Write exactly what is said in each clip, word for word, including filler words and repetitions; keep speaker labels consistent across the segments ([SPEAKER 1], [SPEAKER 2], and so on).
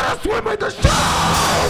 [SPEAKER 1] gotta swim with the storm.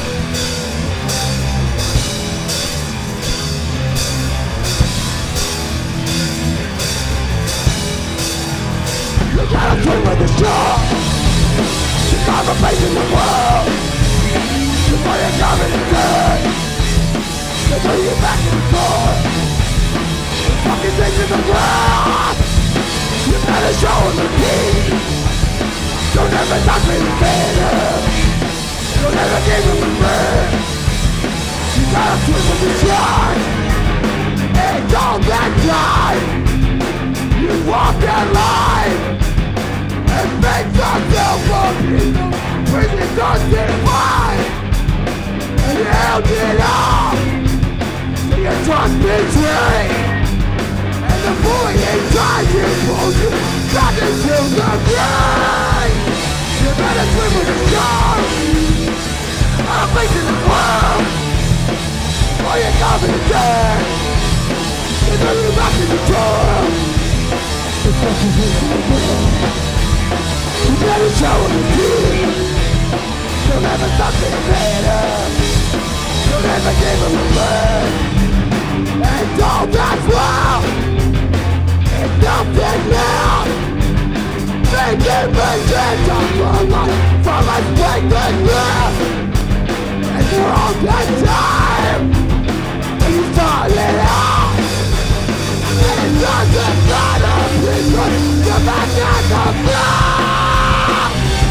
[SPEAKER 1] You gotta swim with the storm. You got a place in the world. Before you come in the dirt, they throw you back in the door. Fucking things in the ground. You better show them the key. Don't ever talk me to better. Don't ever give them a break. You gotta swim with the shark. It's all that time. You walk that line and make yourself look in the prison doesn't fight. And you held it up. You trust betray. And the bully inside you pulls you back into the grave. You better swim with the shark. I'm facing the world. Or you're coming to death. You throw you back in the door. The fucking face in the world. You better show them the truth. You'll never stop getting better. You'll never give them a break. And all that's wild. It's nothing now. Make it pretend I'm alive from a splendid life. And you're all that time. You start it out. And it doesn't matter because you're back at the block.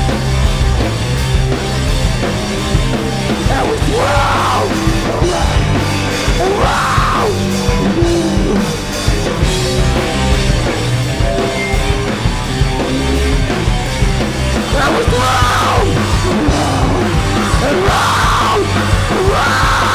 [SPEAKER 1] And we swirl around, around. And we swirl around, around, around.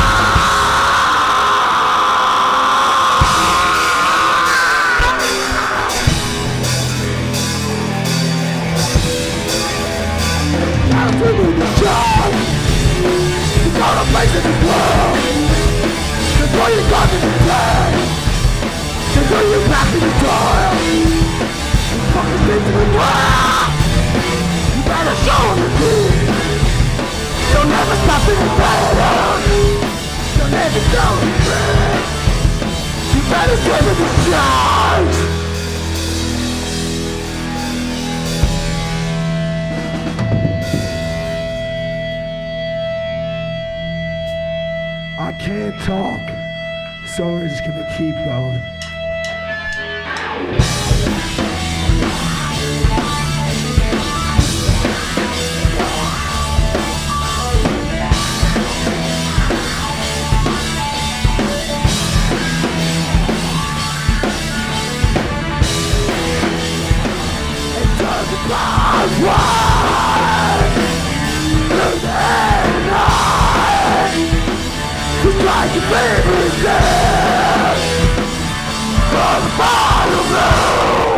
[SPEAKER 1] You got a place in the world. That's why you got in the day. That's why you're back in the toil. Fucking things in the world. You better show them the truth. You'll never stop in the battle. You'll never go in bed. You better swim with the sharks. I can't talk, so we're just gonna keep going. It doesn't matter why. There's an eye. It's like a baby death from the bottom of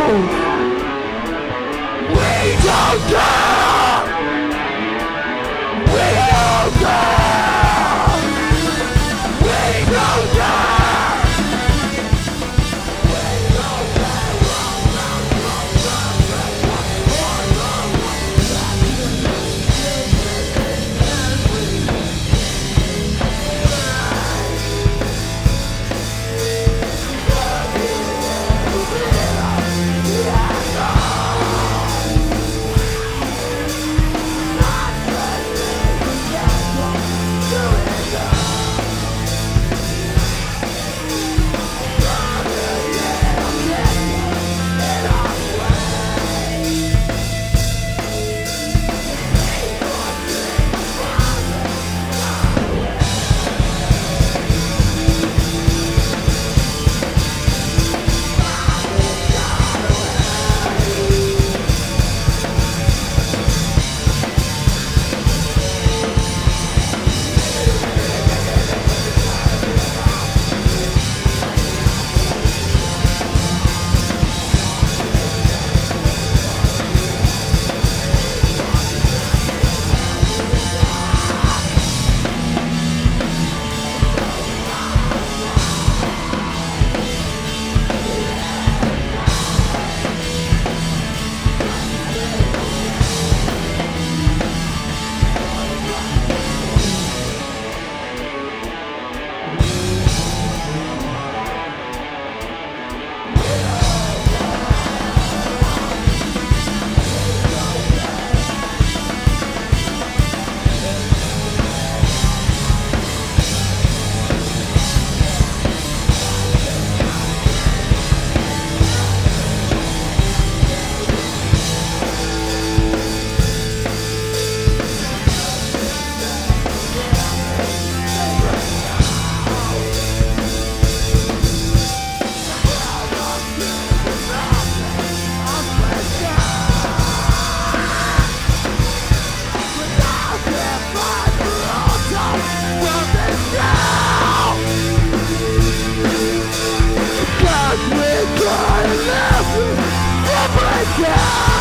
[SPEAKER 1] Yeah!